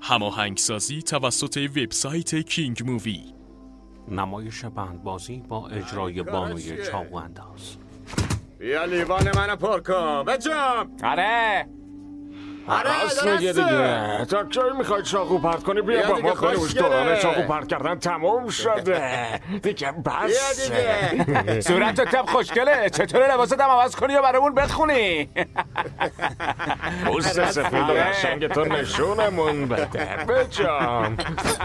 هماهنگسازی توسط وبسایت کینگ مووی. نمایش بندبازی با اجرای بانوی چاقوانداز. بیا لیوان منو پر کن بجام. آره راست میگه دیگه. تا کی میخوای چاقو پرت کنی؟ بیا با ما بریم. دوران چاقو پرت کردن تموم شده دیگه. بس دیگه. صورتت هم خوشگله. چطوره لباست هم عوض کنی یا برامون بتخونی؟ پوست سفید و قشنگ تو نشونمون بده بجام.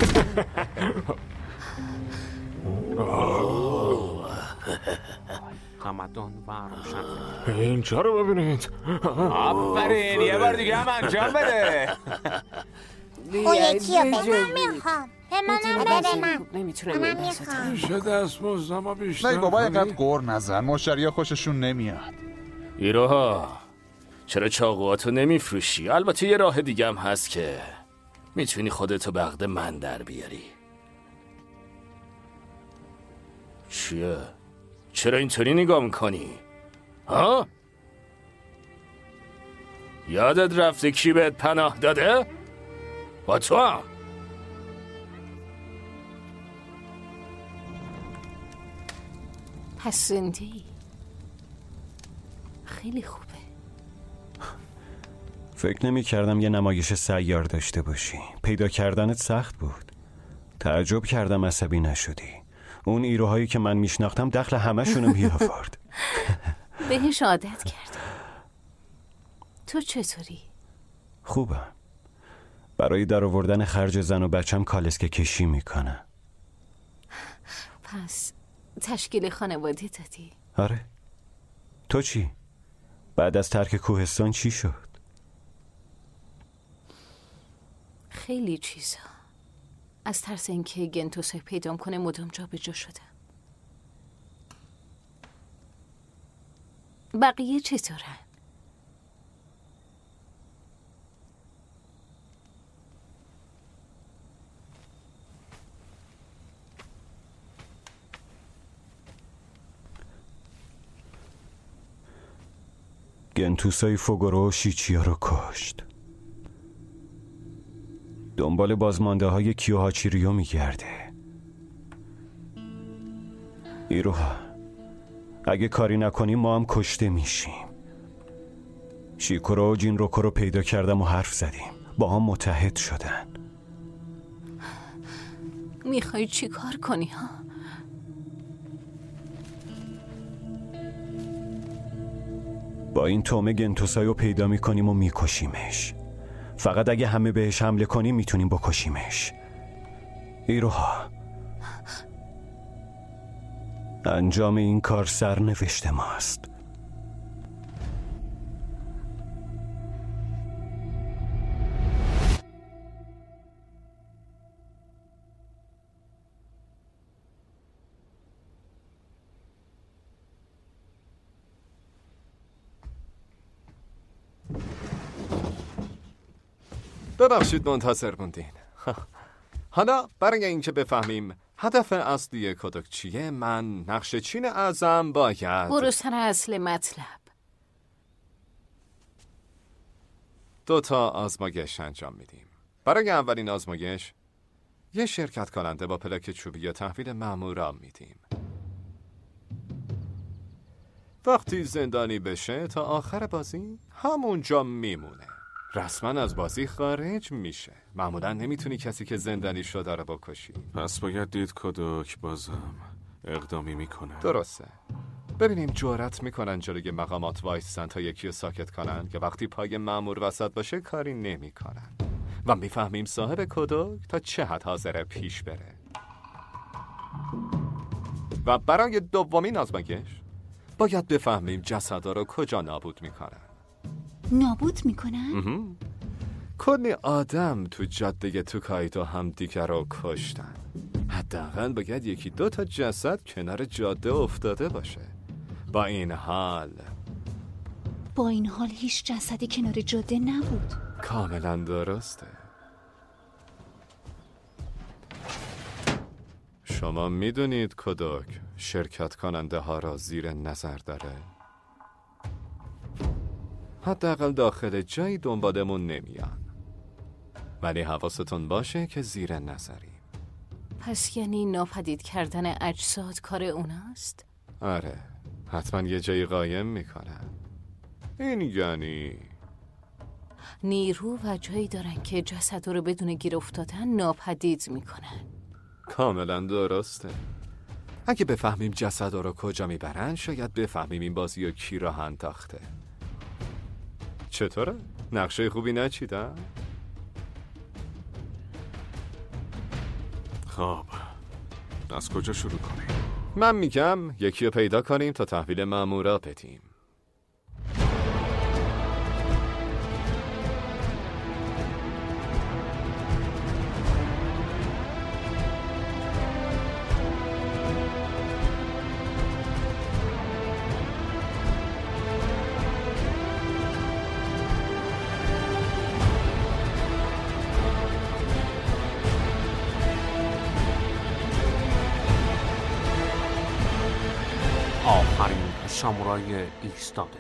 تمدن و روشن. اینجا رو ببینید. آفرین. یه بار دیگه هم انجام بده. اون یکی رو به من میخوام. به منم بده من. نمیتونم منم میخوام. میشه دستمزدما بیشتر نه بابا کنی؟ اینقدر غر نزن. مشتریا خوششون نمیاد. ایروها چرا چاقوهاتو نمیفروشی؟ البته یه راه دیگه هم هست که میتونی خودتو به عقد من در بیاری. چیه؟ چرا اینطوری نگاه میکنی؟ ها؟ یادت رفته کی بهت پناه داده؟ با تو هم؟ پس زنده‌ای. خیلی خوبه. فکر نمی کردم یه نمایش سیار داشته باشی. پیدا کردنت سخت بود. تعجب کردم عصبی نشدی. اون ایروهایی که من میشناختم دخل همشونو میآورد. بهش عادت کردم. تو چطوری؟ خوبم. برای در آوردن خرج زن و بچم کالسکه کشی میکنم. پس تشکیل خانواده دادی؟ آره. تو چی؟ بعد از ترک کوهستان چی شد؟ خیلی چیزا. از ترس اینکه گنتوسای پیدام کنه مدام جا به جا شدم. بقیه چطورن؟ گنتوسای فوگورو و شیچیا رو کشت. دنبال بازمانده های کیوهاچیریو میگرده. ایروها اگه کاری نکنیم ما هم کشته میشیم. شیکورو و جینروکو رو پیدا کردم و حرف زدیم. با هم متحد شدن. میخوای چی کار کنی ها؟ با این تومه گنتوسای رو پیدا میکنیم و میکشیمش. فقط اگه همه بهش حمله کنیم میتونیم بکشیمش. ایروها انجام این کار سرنوشت ماست. ببخشید منتظر موندین. حالا برای اینکه بفهمیم هدف اصلی کدوک چیه، من نقش چین اعظم باید برو سر اصل مطلب. 2 آزمایش انجام میدیم. برای اولین آزمایش یه شرکت کننده با پلاک چوبی یا تحویل مأمورا میدیم. وقتی زندانی بشه تا آخر بازی همونجا میمونه. رسما از بازی خارج میشه. معمولا نمیتونی کسی که زندانی شده رو بکشی. پس باید دید کدوک بازم اقدامی میکنه. درسته. ببینیم جرأت میکنن جلوی مقامات وایسن تا یکی رو ساکت کنن که وقتی پای مأمور وسط باشه کاری نمیکنن. و میفهمیم صاحب کدوک تا چه حد حاضره پیش بره. و برای دومین آزمایش باید بفهمیم جسدا رو کجا نابود میکنن. نابود میکنن؟ کلی آدم تو جاده توکایدو هم دیگر رو کشتن. حداقل باید 1-2 تا جسد کنار جاده افتاده باشه. با این حال هیچ جسدی کنار جاده نبود. کاملا درسته. شما میدونید کدوک شرکت کننده ها را زیر نظر داره؟ حداقل داخل جایی دنبالمون نمیان. ولی حواستون باشه که زیر نظریم. پس یعنی ناپدید کردن اجساد کار اوناست؟ آره، حتما یه جایی قایم میکنن. این یعنی نیرو و جایی دارن که جسد رو بدون گیر افتادن ناپدید میکنن. کاملا درسته. اگه بفهمیم جسد رو کجا میبرن شاید بفهمیم این بازی رو کی راه انداخته. چطوره؟ نقشه خوبی نچیدن؟ خب از کجا شروع کنیم؟ من میگم یکی رو پیدا کنیم تا تحویل مامورا بدیم. آخرین سامورای ایستاده.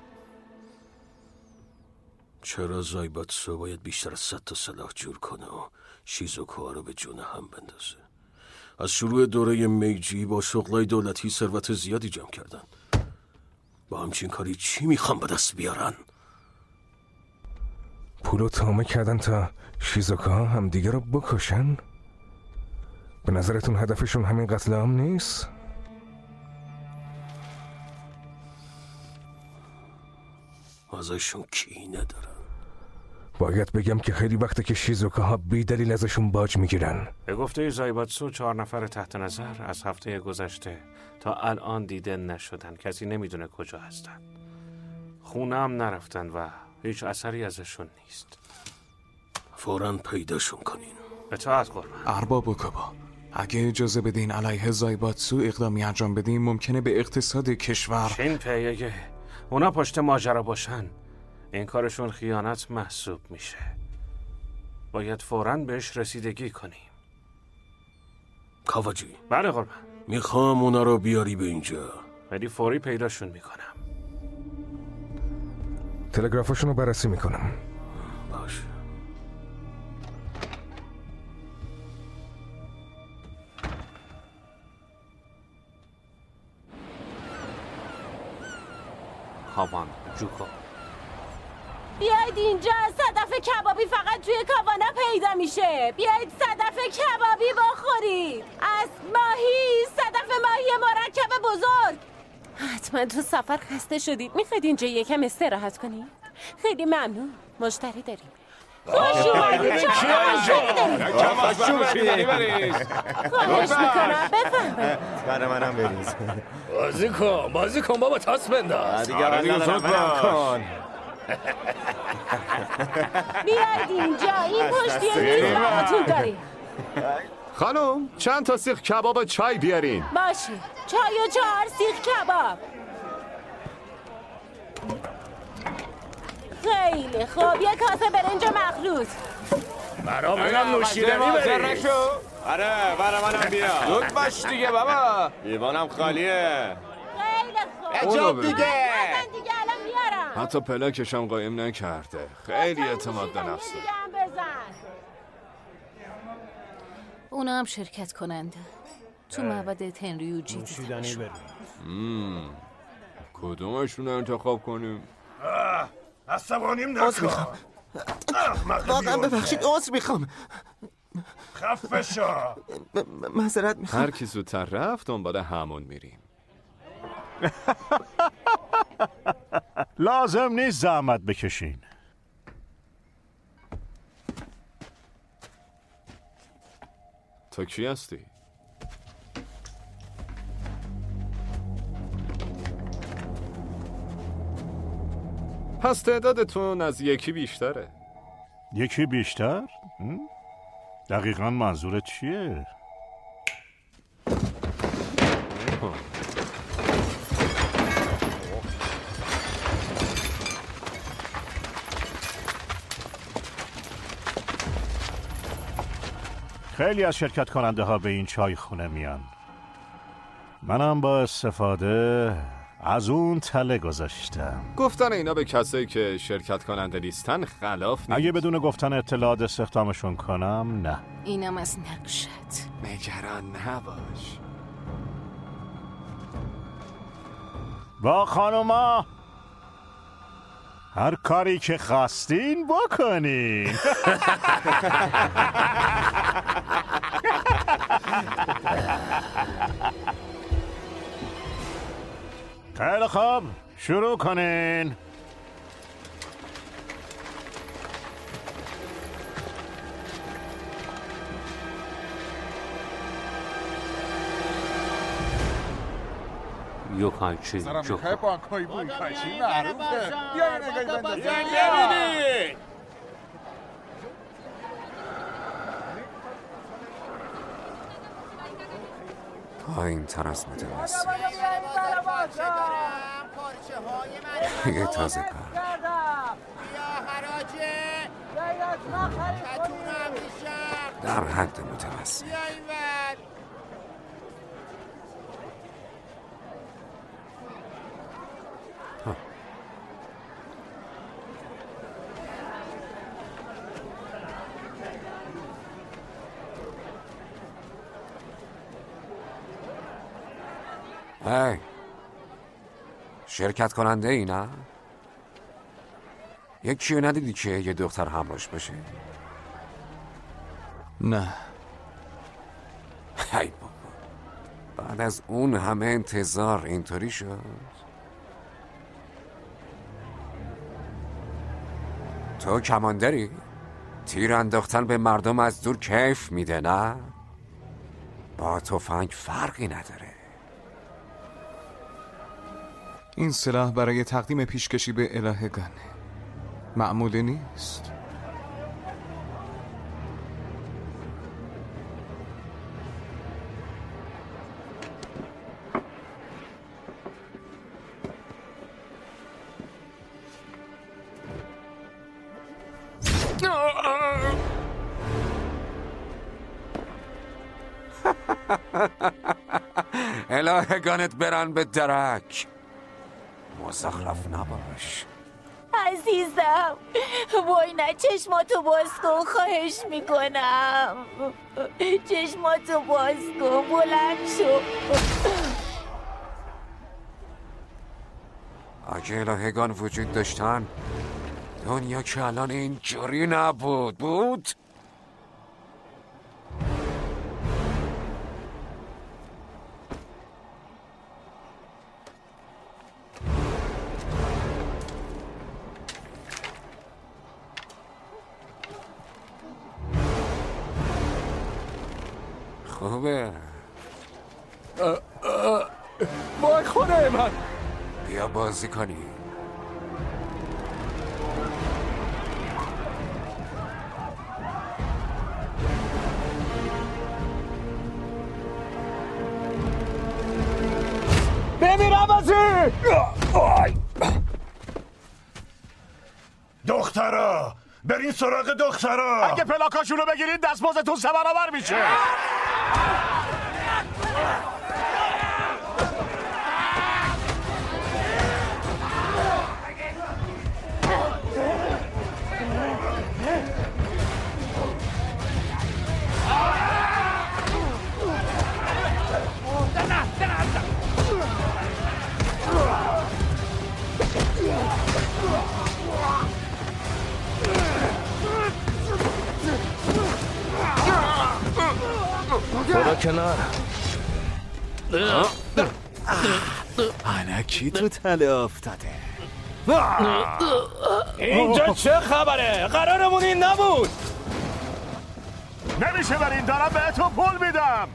چرا زایباتسو باید بیشتر از 100 تا سلاح جور کنه و شیزوکوها رو به جون هم بندازه؟ از شروع دوره میجی با شغلای دولتی ثروت زیادی جمع کردن. با همچین کاری چی میخوام به دست بیارن؟ پولو تامه کردن تا شیزوکوها هم دیگه رو بکشن؟ به نظرتون هدفشون همین قتل عام نیست؟ ازشون کینه دارن. باید بگم که خیلی وقته که شیزوکاها بی دلیل ازشون باج میگیرن. به گفته زایباتسو 4 نفر تحت نظر از هفته گذشته تا الان دیده نشدن. کسی نمیدونه کجا هستن. خونه هم نرفتن و هیچ اثری ازشون نیست. فوراً پیداشون کنین. اطاعت قربان. ارباب اوکابا، اگه اجازه بدین علیه زایباتسو اقدامی انجام بدیم ممکنه به اقتصاد کشور شین پیگه اونا پشت ماجرا باشن این کارشون خیانت محسوب میشه. باید فوراً بهش رسیدگی کنیم. کاواجی. بله قربان. میخوام اونا رو بیاری به اینجا. ولی فوری پیداشون میکنم. تلگرافشون رو بررسی میکنم. باشه. کاوان جوکو. بیاید اینجا. صدف کبابی فقط توی کاوانا پیدا میشه. بیاید صدف کبابی بخورید. از ماهی، صدف ماهی مرکب بزرگ. حتما تو سفر خسته شدید. میخواید اینجا یکم استراحت کنید؟ خیلی ممنون. مشتری داریم. خوش اومدید. خواهش میکنم بفهمید. برای منم بریز. بازی کن بابا، تاس بنداز. دیگه کن. بیاید اینجا. این پشتی میز باهاتون داریم. خانم چند تا سیخ کباب چای بیارین. باشه. چای و 4 سیخ کباب. خیلی خوب. یه کاسه برنج مخلوط. برا منم نوشیدنی بریز. آره برا منم بیا. زود باش دیگه بابا. لیوانم خالیه. خیلی خوب. عجب دیگه. دیگه الان میارم. حتی پلاکشم قایم نکرده. خیلی اعتماد به نفسه. اونا هم شرکت کننده تو معبد تنریوجی دیدنشون. کدومشون انتخاب کنیم؟ عصبانیم نکن. واقعا ببخشید عذر میخوام. خفه شو. معذرت میخوام. هر کی زودتر رفت دنبال همون میریم. لازم نیست زحمت بکشین. تو کی هستی؟ پس تعدادتون از یکی بیشتره. یکی بیشتر؟ دقیقاً منظورت چیه؟ خیلی از شرکت کننده ها به این چای خونه میان. منم با استفاده از اون تله گذاشتم. گفتن اینا به کسایی که شرکت کننده نیستن خلاف نیست. اگه بدون گفتن اطلاعات استخدامشون کنم نه. اینم از نقشت. نگران نباش. با خانوما هر کاری که خواستین بکنین. خیلی خوب، شروع کنین. یوکایچی سرمیخه بانکوی بویکایچی معروفه. بیا یه نگاهی بندازیم. ببینید پایین تر از متوسط یه تازه کار در حد متوسط. هی شرکت کننده ای نه؟ یکی رو ندیدی که یه دختر همراهش باشه؟ نه. هی بابا بعد از اون همه انتظار اینطوری شد؟ تو کمانداری؟ تیر انداختن به مردم از دور کیف میده نه؟ با تفنگ فرقی نداره. این سلاح برای تقدیم پیشکشی به الهگانه. معمولی نیست. الهگانت برن به درک. مزخرف نباش عزیزم. وای نه، چشماتو باز کن، خواهش میکنم. چشماتو باز کن، بلند شو. اگه الهگان وجود داشتن دنیا که الان اینجوری بود. خوبه. وای خونه من. بیا بازی کنی. بمیرم بازی. دخترا برین سراغ دخترا. اگه پلاکاشونو بگیرید دستمزدتون 3 برابر میشه. برو کنار. علکی تو تله افتاده. اینجا چه خبره؟ قرارمون این نبود. نمیشه برین، دارم بهتون پول میدم.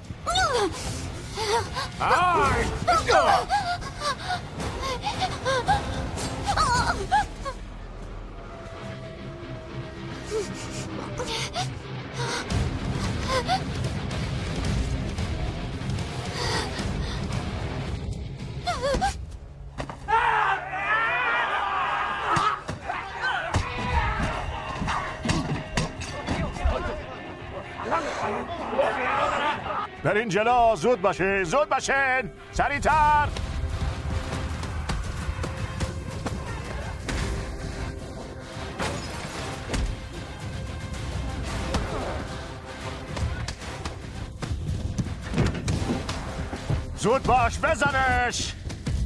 برین جلو، زود باشین، زود باشین، سریعتر. زود باش بزنش.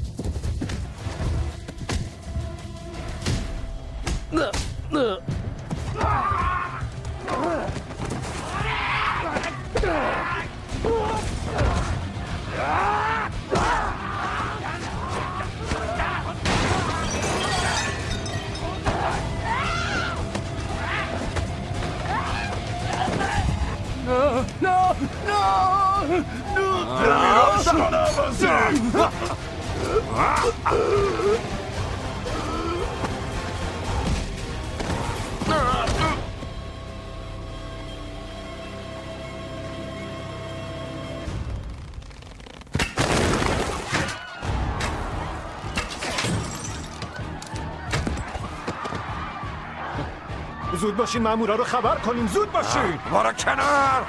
زود باشین مامورا رو خبر کنیم. زود باشین. برو کنار.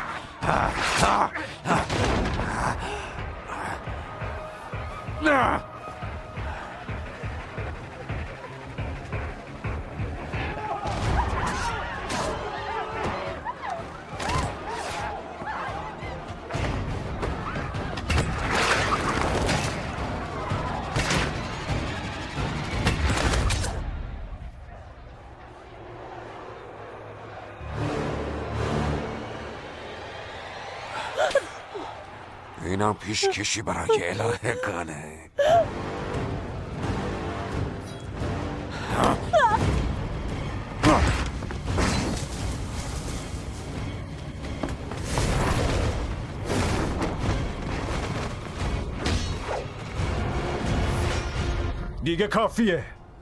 اینم پیشکشی برای الهگانه. دیگه کافیه.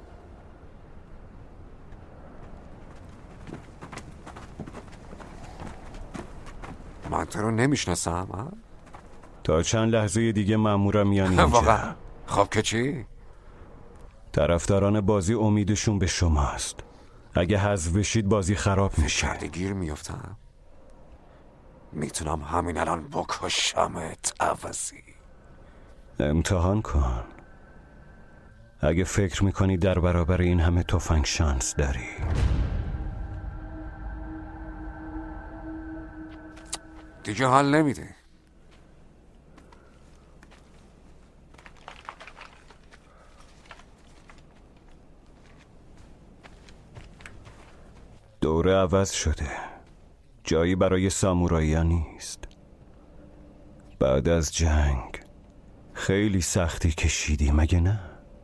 من تو رو نمیشناسم. تا چند لحظه دیگه مامورا میان اینجا. واقعا؟ خب که چی؟ طرفداران بازی امیدشون به شماست. اگه حذف بشید بازی خراب میشه. کردی گیر میفتم. میتونم همین الان بکشمت عوضی. امتحان کن. اگه فکر میکنی در برابر این همه تفنگ شانس داری. دیگه حال نمیده. دوره عوض شده. جایی برای سامورایی نیست. بعد از جنگ خیلی سختی کشیدی مگه نه؟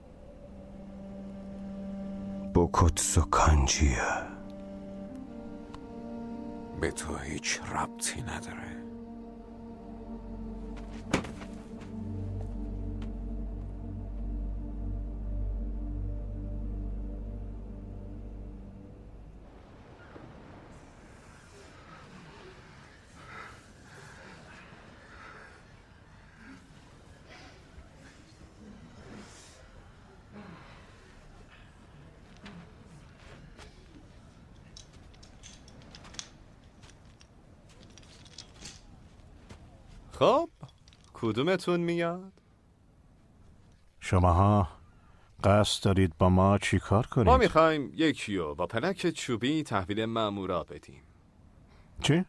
بوکوتسو کانجیه. به تو هیچ ربطی نداره. خب کدومتون میاد؟ شماها قصد دارید با ما چی کار کنید؟ ما میخوایم یکیو با پلک چوبی تحویل مامورا بدیم. چی؟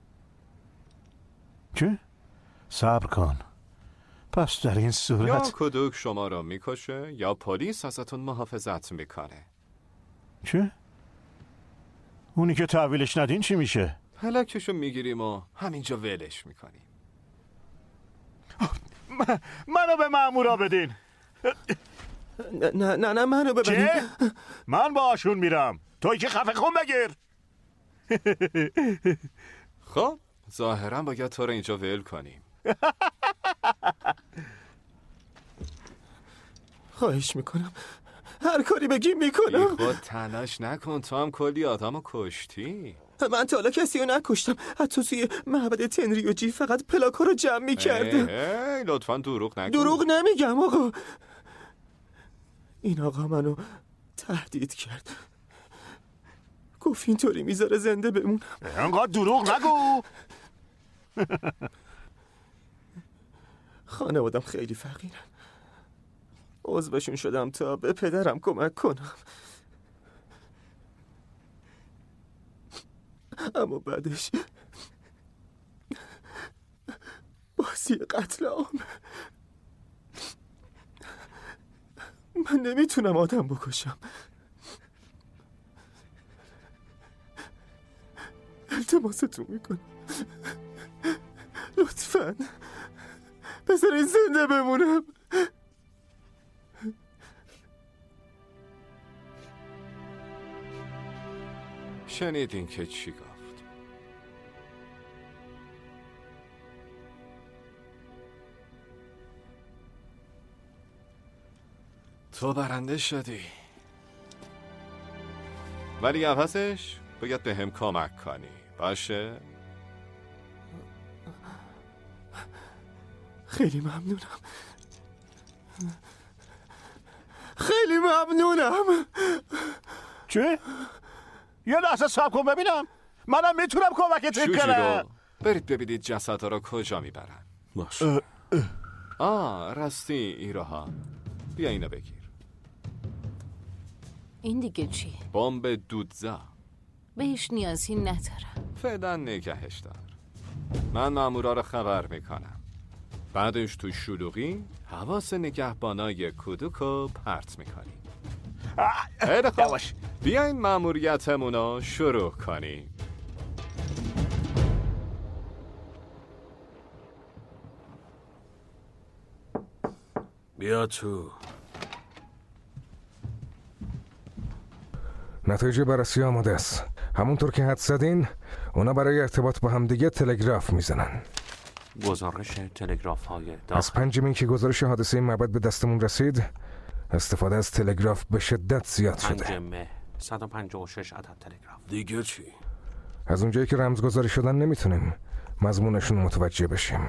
چی؟ صبر کن. پس در این صورت یا کدوک شما رو میکشه یا پلیس ازتون محافظت میکنه. چی؟ اونی که تحویلش ندین چی میشه؟ پلکشو میگیریم و همینجا ولش میکنیم. منو به مامورا بدین. نه منو ببرین. چه؟ من باشون میرم. توی که خفه خون بگیر. خب ظاهرا باید تو رو اینجا ول کنیم. خواهش میکنم هر کاری بگی میکنم. خود تلاش نکن، تو هم کلی آدمو کشتی. من تا حالا کسی رو نکشتم. حتی توی معبد تنریوجی فقط پلاکا رو جمع میکردم. لطفا دروغ نکن. دروغ نمیگم آقا. این آقا منو تهدید کرد. گفت اینطوری میذاره زنده بمونم. انقدر دروغ نگو. خانوادم خیلی فقیرن. عضوشون شدم تا به پدرم کمک کنم. اما بعدش بازی قتل عام من نمیتونم آدم بکشم. التماستون میکنم لطفاً بذارین زنده بمونم. شنیدین که چی گفت؟ تو برنده شدی، ولی عوضش باید به هم کمک کنی، باشه؟ خیلی ممنونم. خیلی ممنونم. چه؟ یه لحظه صبر کن ببینم. منم میتونم کمکت کنم. برید ببینید جسدها رو کجا میبرن. باشه. راستی ایروها، بیا اینو بگیر. این دیگه چی؟ بمب دودزا. بهش نیازی ندارم. فعلا نگهش دار. من مامورا رو خبر میکنم. بعدش تو شلوغی حواس نگهبانای کودوکو پرت میکنی. خیلی خوب، بیاین ماموریتمونو شروع کنیم. بیا تو. نتایج بررسی آماده است. همونطور که حد زدین اونا برای ارتباط با هم دیگه تلگراف میزنن. گزارش تلگراف های داخل. از 5 می که گزارش حادثه معبد به دستمون رسید استفاده از تلگراف به شدت زیاد شده. 5 مه 156 عدد تلگراف. دیگه چی؟ از اونجایی که رمزگذاری شدن نمیتونیم مضمونشون متوجه بشیم.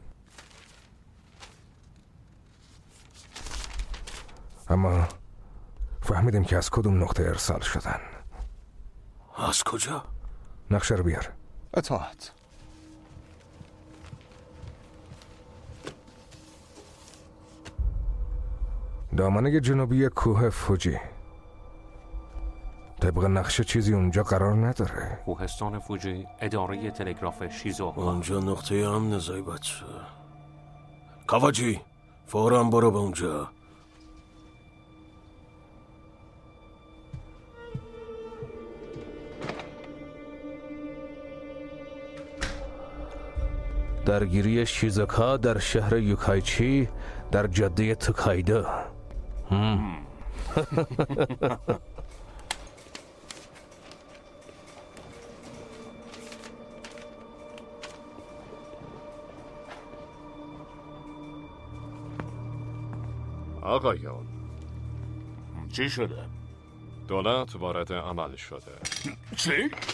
اما فهمیدیم که از کدوم نقطه ارسال شدن. از کجا؟ نقشه رو بیار. اطاعت. دامنه جنوبی کوه فوجی. طبق نقشه چیزی اونجا قرار نداره. کوهستان فوجی، اداره تلگراف شیزوکا. اونجا نقطه امن زایباتسو. کاواجی فوراً برو به اونجا. درگیری شیزوکا در شهر یوکایچی در جاده توکایدو. آقایان، چی شده؟ دولت وارد عمل شده. چی؟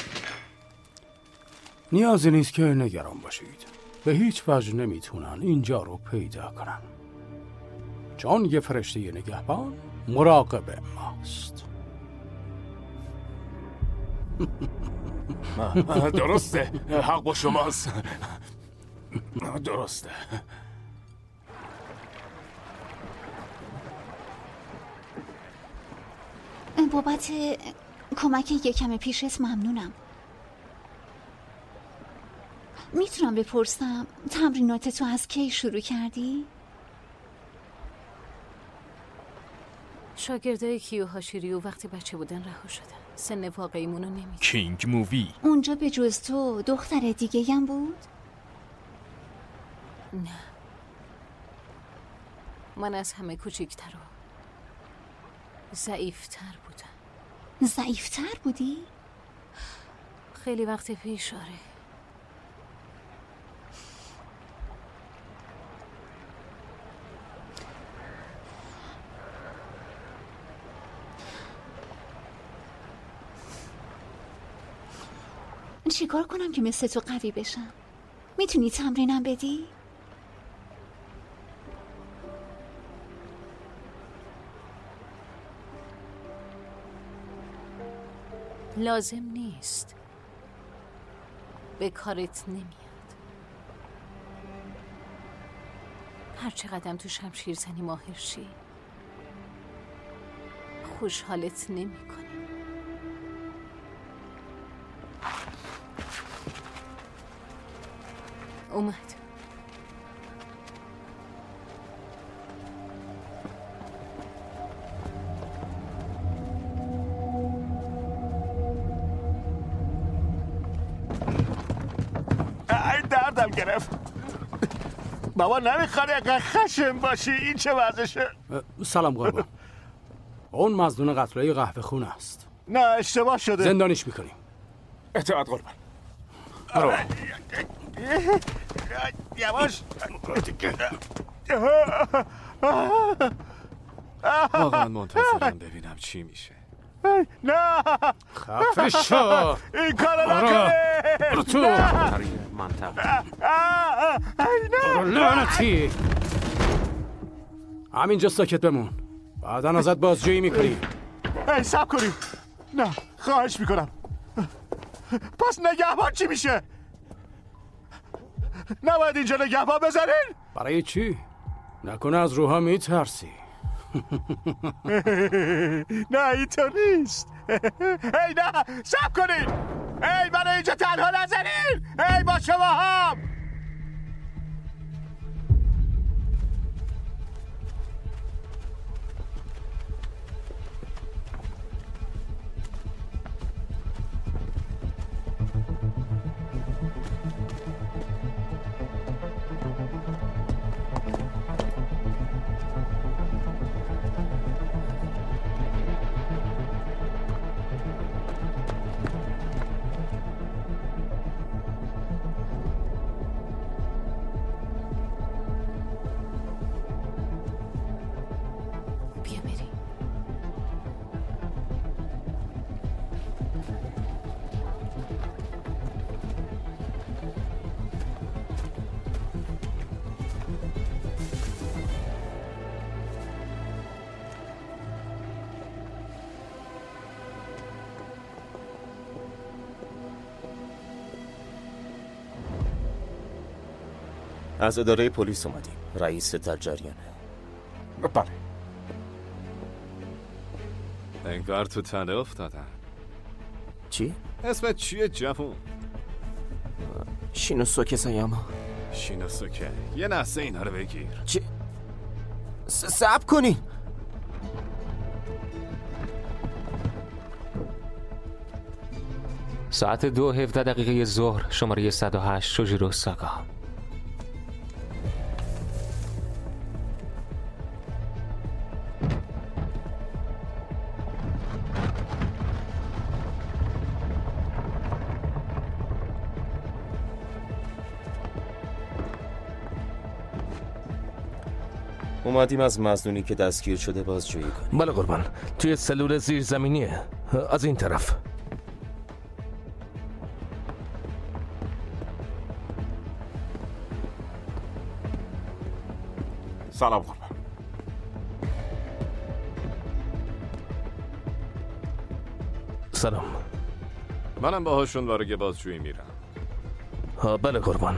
نیازی نیست که نگران باشید. به هیچ وجه نمیتونن اینجا رو پیدا کنن، چون یه فرشته نگهبان مراقب ماست. درسته، حق با شماست. درسته. بابت کمک یکم پیشت ممنونم. میتونم بپرسم تمرینات تو از کی شروع کردی؟ شاگردای کیو هاشیریو وقتی بچه بودن رها شدن. سن واقعیمونو نمیدونم. کینگ مووی. اونجا به جز تو دختر دیگه هم بود؟ نه، من از همه کوچیک‌تر و ضعیف‌تر بودم. ضعیف‌تر بودی؟ خیلی وقت پیش. آره. چیکار کنم که مثل تو قوی بشم؟ میتونی تمرینم بدی؟ لازم نیست. به کارت نمیاد. هر چقدر تو شمشیر زنی ماهر شی خوشحالت نمی‌کنه. اومد. دردم گرفت. بابا نمیخواد اینقدر خشن باشی. این چه وضعشه؟ سلام قربان. اون مظنون قتلای قهوه خون است. نه اشتباه شده. زندانیش میکنیم. اطاعت قربان. برو. یواش. واقعا منتظرم ببینم چی میشه. نه خفه شو. این کارو نکنه. برو تو. منطقه. برو لعنتی. همینجا ساکت بمون. بعدا ازت بازجویی میکنیم. ای سب کنیم. نه خواهش میکنم. پس نگهبان چی میشه؟ نباید اینجا نگهبان بزنین؟ برای چی؟ نکنه از روحا میترسی. نه اینطور نیست. ای نه سب کنین. ای منو اینجا تنها نزنین. ای با شما هم. از اداره پلیس اومدیم. رئیس در جریانه. بله. انگار تو تله افتادن. چی؟ اسمت چیه جوون؟ شینوسوکه سایاما. شینوسوکه. یه لحظه اینا رو بگیر. چی؟ صبر کنین. ساعت 2:17 ظهر شماره 108 شوجیرو ساگا. اومدیم از مظنونی که دستگیر شده بازجویی کنیم. بله قربان. توی سلول زیرزمینیه. از این طرف. سلام قربان. سلام. منم باهاشون وارد بازجویی میرم. بله قربان.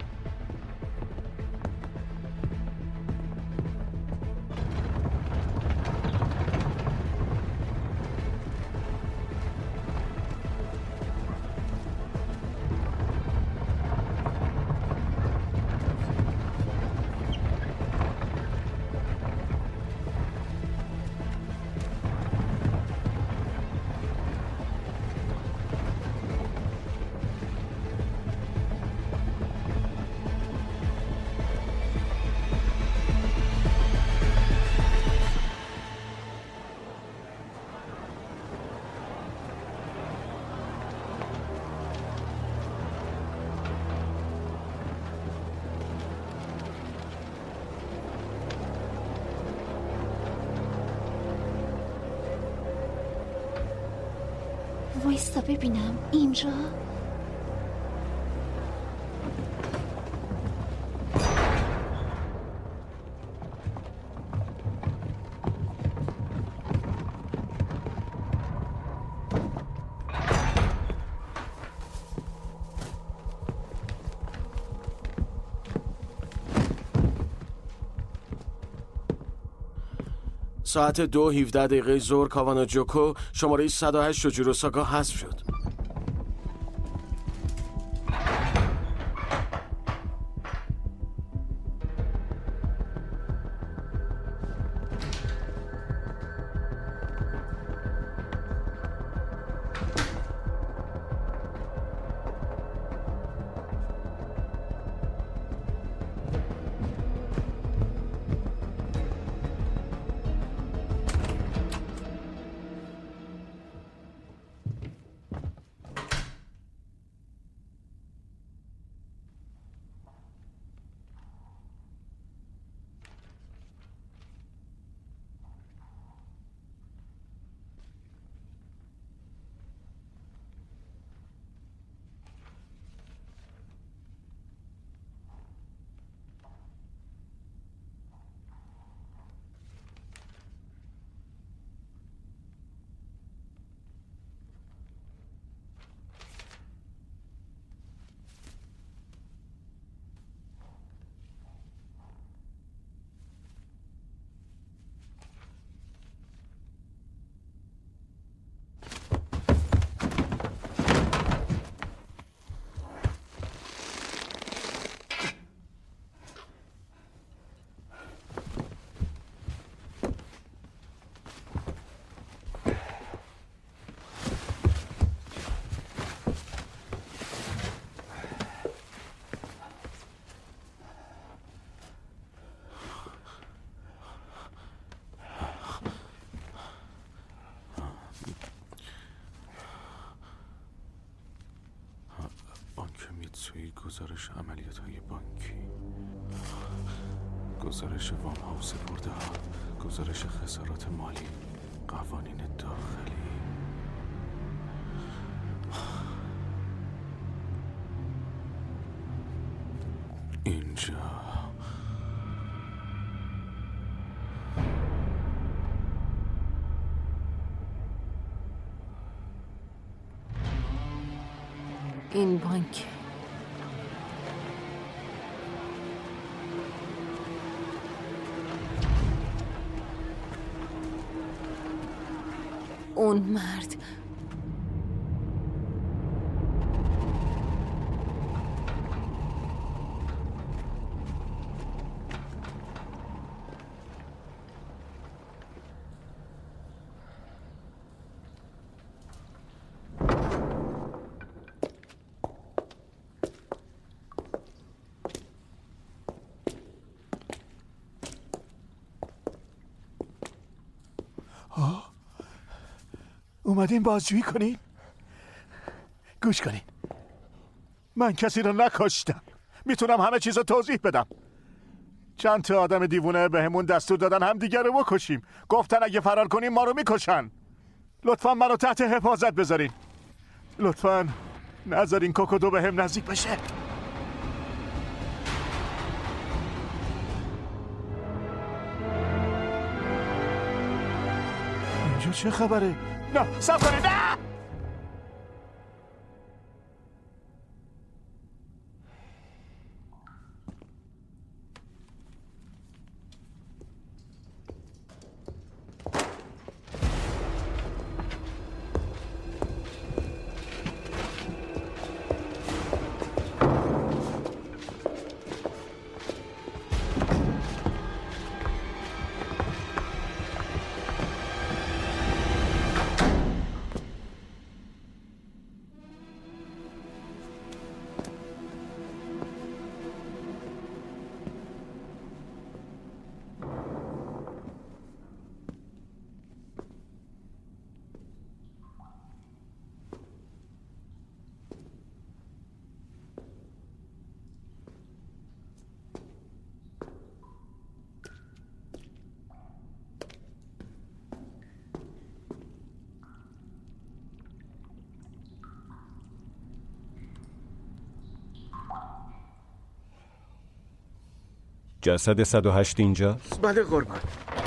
وایستا ببینم اینجا. ساعت 2:17 ظهر کاواناجوکو شماره 108 شوجیرو ساگا حذف شد. سوی گزارش عملیات‌های بانکی، گزارش وام‌ها و سپرده‌ها، گزارش خسارات مالی، قوانین داخلی. اینجا این بانک اون مرد اومدین بازجویی کنین؟ گوش کنین، من کسی رو نکشتم. میتونم همه چیز رو توضیح بدم. چند تا آدم دیوونه به همون دستور دادن هم دیگر رو بکشیم. گفتن اگه فرار کنیم ما رو میکشن. لطفا منو تحت حفاظت بذارین. لطفا نذارین کوکودو به هم نزدیک بشه. اینجا چه خبره؟ نه صبر کنید. نه جسد 108 اینجاست؟ بله قربان.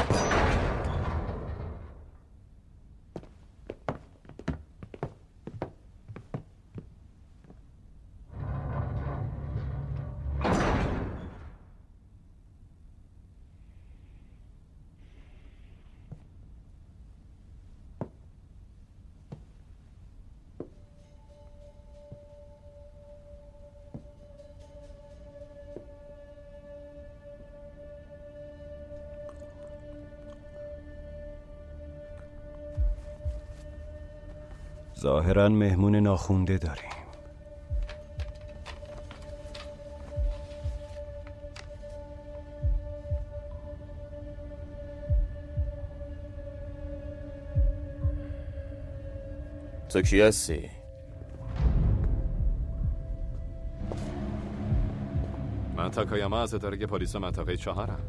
ظاهراً مهمون ناخونده داریم. تو کی هستی؟ من تاکایاما از اداره پلیس منطقه 4م.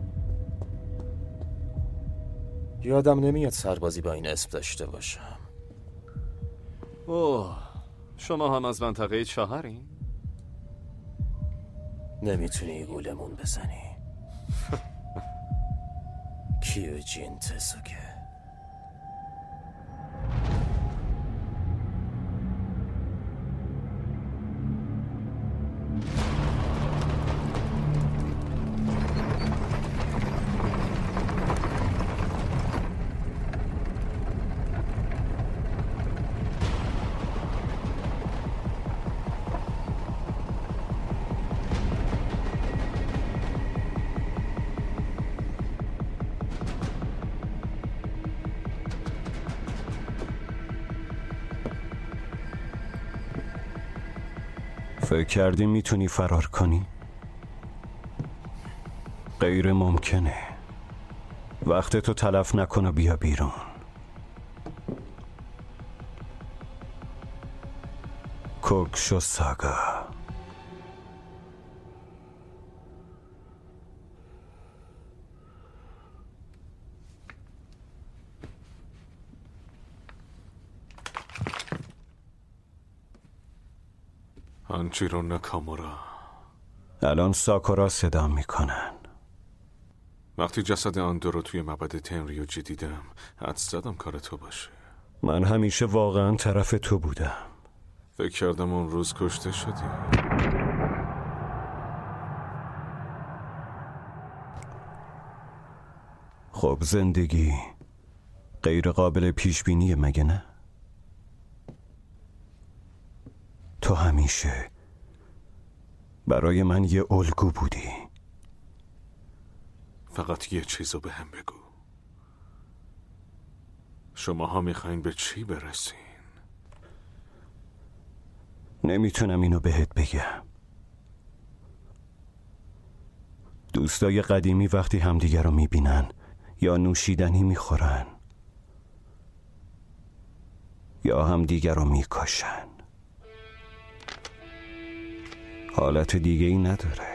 یادم نمیاد سربازی با این اسم داشته باشم. اوه، شما هم از منطقه 4این؟ نمیتونی گولمون بزنی. کیوجین تسوکه. فکر کردی میتونی فرار کنی؟ غیر ممکنه. وقت تو تلف نکن و بیا بیرون. کوکشو ساگا. هانچیرو ناکامورا. الان ساکورا صدا میکنن. وقتی جسد آن دو رو توی معبد تنریوجی دیدم حدس زدم کار تو باشه. من همیشه واقعا طرف تو بودم. فکر کردم اون روز کشته شدی. خب زندگی غیر قابل پیش بینیه مگه نه؟ تو همیشه برای من یه الگو بودی. فقط یه چیزو به هم بگو. شماها میخواین به چی برسین؟ نمیتونم اینو بهت بگم. دوستای قدیمی وقتی همدیگر رو میبینن یا نوشیدنی میخورن یا همدیگر رو میکشن. حالت دیگه ای نداره.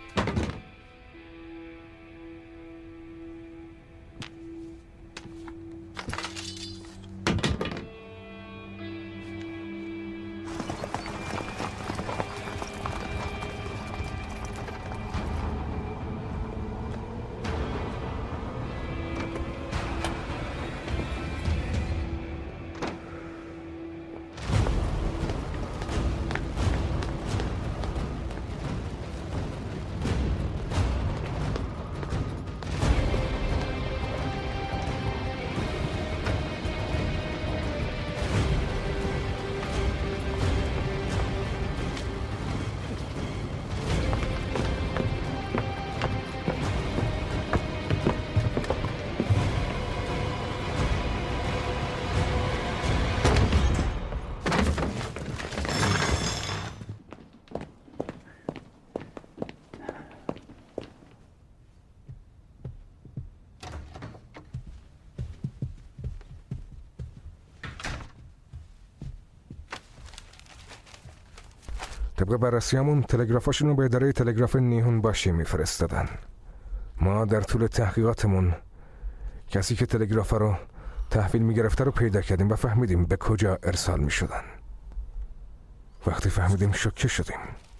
طبق بررسیامون تلگرافاشون رو به اداره تلگراف نیهون باشی میفرستادن. ما در طول تحقیقاتمون کسی که تلگراف رو تحویل میگرفته رو پیدا کردیم و فهمیدیم به کجا ارسال میشدن. وقتی فهمیدیم شوکه شدیم.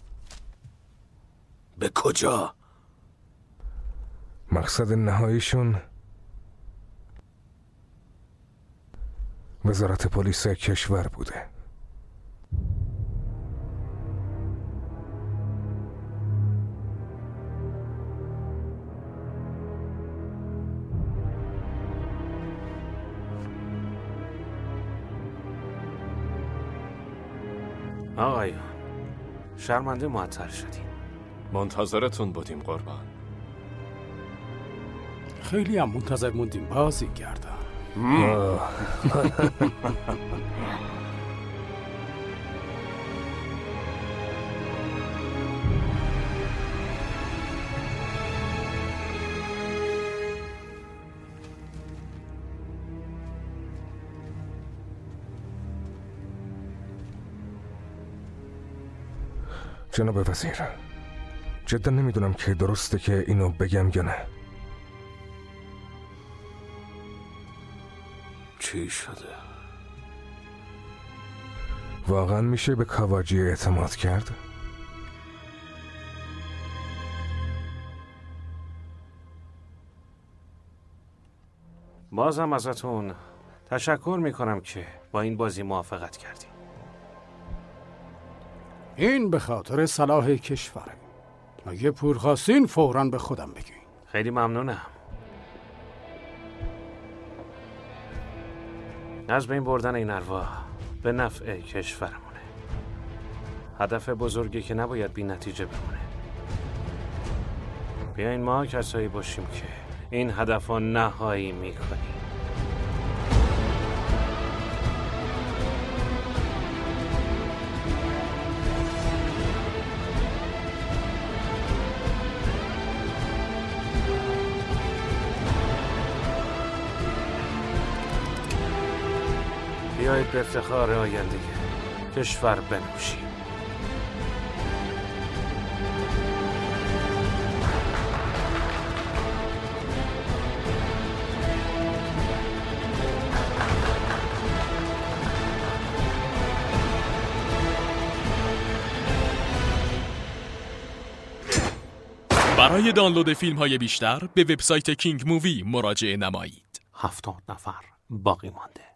به کجا؟ مقصد نهاییشون وزارت پلیس کشور بوده. آقایان شرمنده معطل شدیم. منتظرتون بودیم قربان. خیلی هم منتظر موندیم بازی گردم. جناب وزیر، جدا نمیدونم که درسته که اینو بگم یا نه. چی شده؟ واقعا میشه به کاواجی اعتماد کرد؟ بازم ازتون تشکر میکنم که با این بازی موافقت کردی. این به خاطر صلاح کشوره. اگه پول خواستین فوراً به خودم بگین. خیلی ممنونم. از بین بردن این ارواح به نفع کشورمونه. هدف بزرگی که نباید بی نتیجه بمونه. بیاین ما کسایی باشیم که این هدف رو نهایی میکنیم. بیایید به افتخار آینده کشور بنوشیم. برای دانلود فیلم های بیشتر به وبسایت کینگ مووی مراجعه نمایید. 70 نفر باقی مانده.